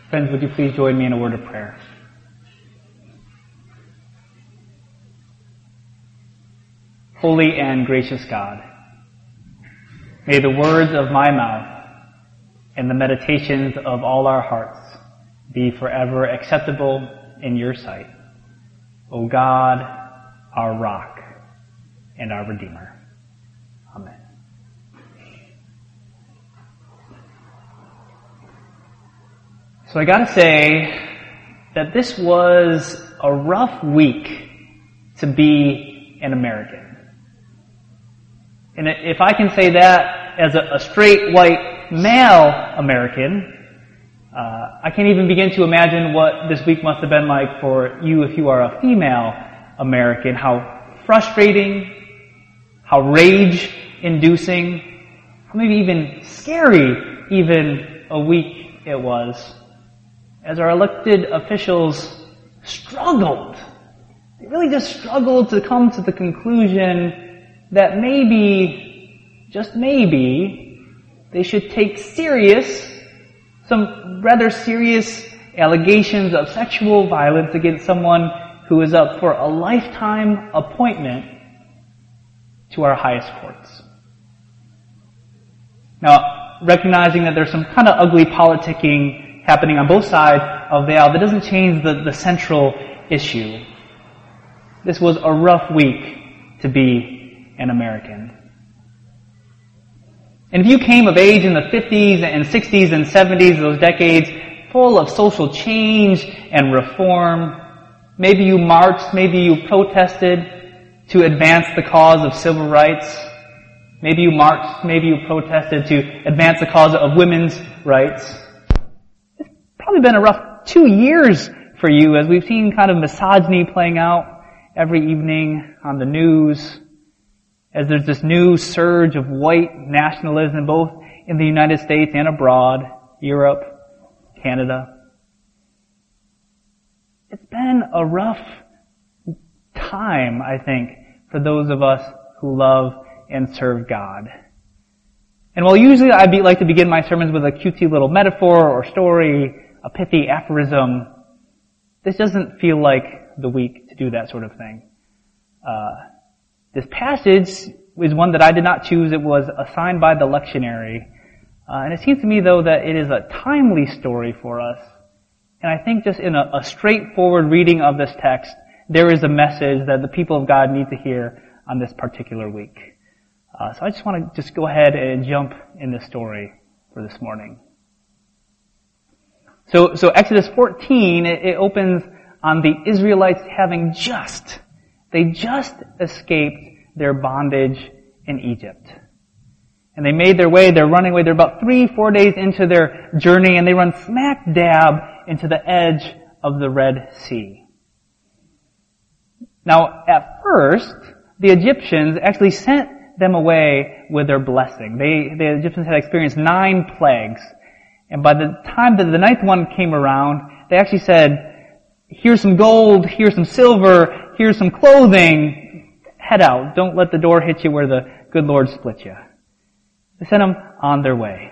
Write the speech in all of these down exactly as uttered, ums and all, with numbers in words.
Friends, would you please join me in a word of prayer? Holy and gracious God, may the words of my mouth and the meditations of all our hearts be forever acceptable in your sight, O God, our rock and our Redeemer. Amen. So I gotta say that this was a rough week to be an American. And if I can say that as a, a straight white male American, uh, I can't even begin to imagine what this week must have been like for you if you are a female American, how frustrating, how rage-inducing, how maybe even scary even a week it was, as our elected officials struggled. They really just struggled to come to the conclusion that maybe, just maybe, they should take serious, some rather serious allegations of sexual violence against someone who is up for a lifetime appointment to our highest courts. Now, recognizing that there's some kind of ugly politicking happening on both sides of the aisle, that doesn't change the, the central issue. This was a rough week to be an American. And if you came of age in the fifties and sixties and seventies, those decades full of social change and reform, maybe you marched, maybe you protested to advance the cause of civil rights, maybe you marched, maybe you protested to advance the cause of women's rights. It's probably been a rough two years for you as we've seen kind of misogyny playing out every evening on the news, as there's this new surge of white nationalism both in the United States and abroad, Europe, Canada. It's been a rough time, I think, for those of us who love and serve God. And while usually I be, like to begin my sermons with a cutesy little metaphor or story, a pithy aphorism, this doesn't feel like the week to do that sort of thing. Uh, This passage is one that I did not choose. It was assigned by the lectionary. Uh, and it seems to me, though, that it is a timely story for us. And I think just in a, a straightforward reading of this text, there is a message that the people of God need to hear on this particular week. Uh, so I just want to just go ahead and jump in this story for this morning. So, so Exodus fourteen, it, it opens on the Israelites having just They just escaped their bondage in Egypt. And they made their way, they're running away, they're about three, four days into their journey, and they run smack dab into the edge of the Red Sea. Now, at first, the Egyptians actually sent them away with their blessing. They, the Egyptians had experienced nine plagues. And by the time that the ninth one came around, they actually said, here's some gold, here's some silver, here's some clothing, head out. Don't let the door hit you where the good Lord split you. They sent them on their way.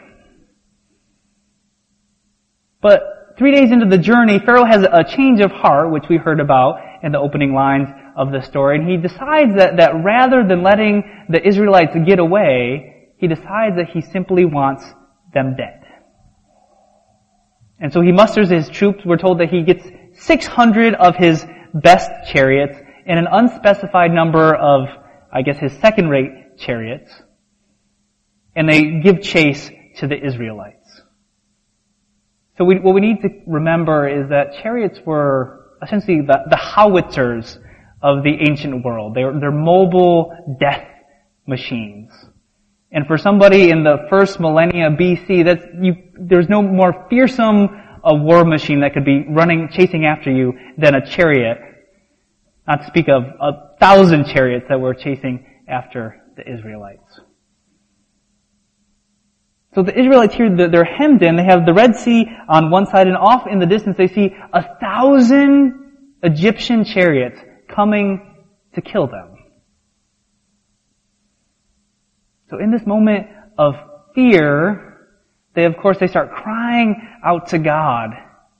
But three days into the journey, Pharaoh has a change of heart, which we heard about in the opening lines of the story, and he decides that, that rather than letting the Israelites get away, he decides that he simply wants them dead. And so he musters his troops. We're told that he gets six hundred of his best chariots and an unspecified number of, I guess, his second-rate chariots. And they give chase to the Israelites. So we, what we need to remember is that chariots were essentially the, the howitzers of the ancient world. They're, they're mobile death machines. And for somebody in the first millennia B C, that's, you, there's no more fearsome a war machine that could be running, chasing after you than a chariot. Not to speak of a thousand chariots that were chasing after the Israelites. So the Israelites here, they're hemmed in. They have the Red Sea on one side, and off in the distance they see a thousand Egyptian chariots coming to kill them. So in this moment of fear, they of course they start crying out to God.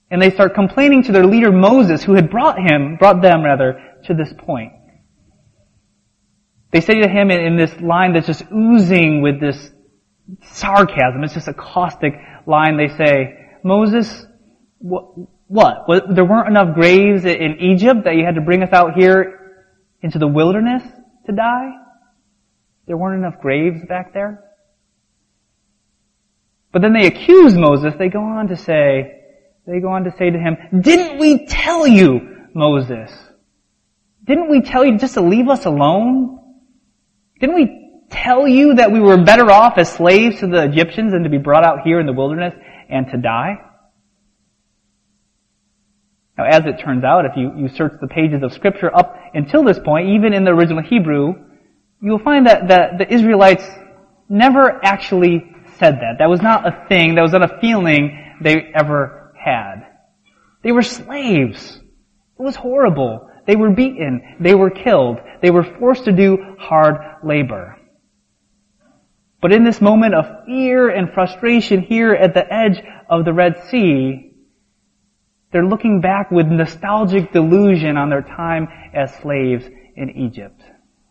And they start complaining to their leader Moses, who had brought him, brought them rather, to this point. They say to him in, in this line that's just oozing with this sarcasm, it's just a caustic line, they say, Moses, what, what? what? There weren't enough graves in Egypt that you had to bring us out here into the wilderness to die? There weren't enough graves back there? But then they accuse Moses. They go on to say, they go on to say to him, didn't we tell you, Moses? Didn't we tell you just to leave us alone? Didn't we tell you that we were better off as slaves to the Egyptians than to be brought out here in the wilderness and to die? Now, as it turns out, if you, you search the pages of Scripture up until this point, even in the original Hebrew, you'll find that, that the Israelites never actually said that. That was not a thing, that was not a feeling they ever had. They were slaves. It was horrible. They were beaten. They were killed. They were forced to do hard labor. But in this moment of fear and frustration here at the edge of the Red Sea, they're looking back with nostalgic delusion on their time as slaves in Egypt.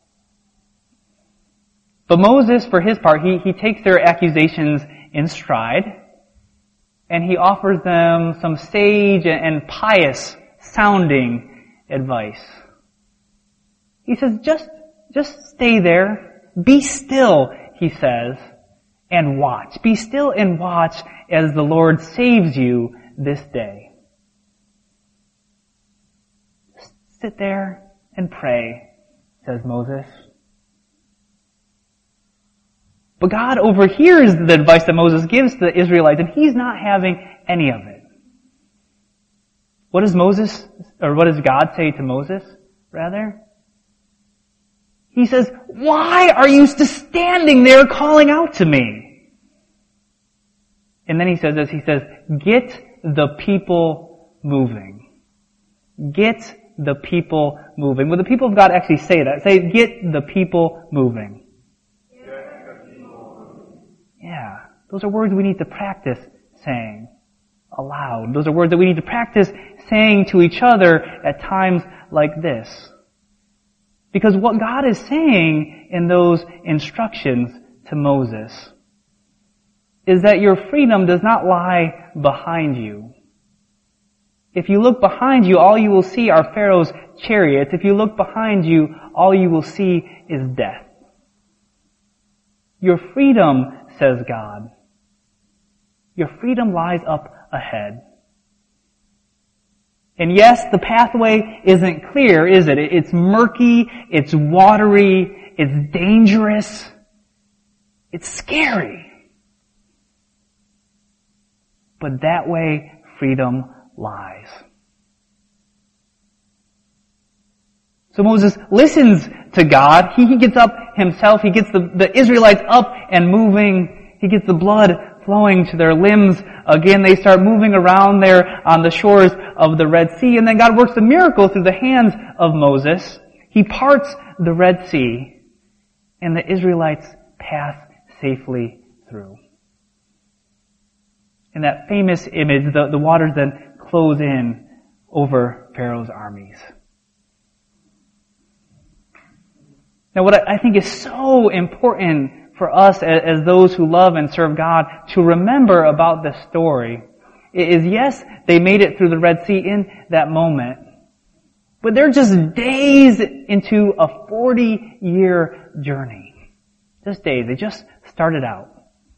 But Moses, for his part, he, he takes their accusations in stride, and he offers them some sage and pious sounding advice. He says, just, just stay there, be still, he says, and watch. Be still and watch as the Lord saves you this day. Just sit there and pray, says Moses. But God overhears the advice that Moses gives to the Israelites, and he's not having any of it. What does Moses, or what does God say to Moses, rather? He says, why are you just standing there calling out to me? And then he says this, he says, get the people moving. Get the people moving. Will the people of God actually say that? Say, get the people moving. Yeah, those are words we need to practice saying aloud. Those are words that we need to practice saying to each other at times like this. Because what God is saying in those instructions to Moses is that your freedom does not lie behind you. If you look behind you, all you will see are Pharaoh's chariots. If you look behind you, all you will see is death. Your freedom, says God, your freedom lies up ahead. And yes, the pathway isn't clear, is it? It's murky, it's watery, it's dangerous, it's scary. But that way, freedom lies. So Moses listens to God. He, he gets up himself. He gets the, the Israelites up and moving. He gets the blood flowing to their limbs. Again, they start moving around there on the shores of the Red Sea. And then God works a miracle through the hands of Moses. He parts the Red Sea, and the Israelites pass safely through. In that famous image, the, the waters then close in over Pharaoh's armies. Now, what I think is so important for us as, as those who love and serve God to remember about this story is, yes, they made it through the Red Sea in that moment, but they're just days into a forty-year journey. Just days. They just started out.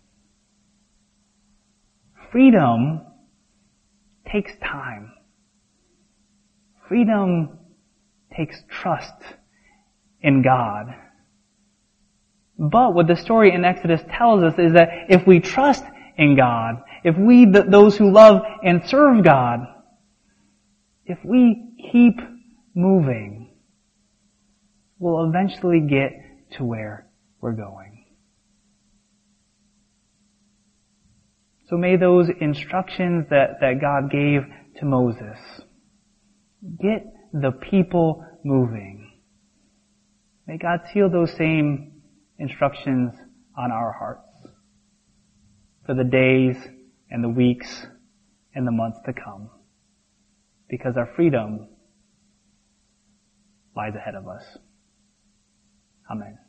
Freedom takes time. Freedom takes trust in God. But what the story in Exodus tells us is that if we trust in God, if we, th- those who love and serve God, if we keep moving, we'll eventually get to where we're going. So may those instructions that, that God gave to Moses, get the people moving. May God seal those same instructions on our hearts for the days and the weeks and the months to come. because our freedom lies ahead of us. Amen.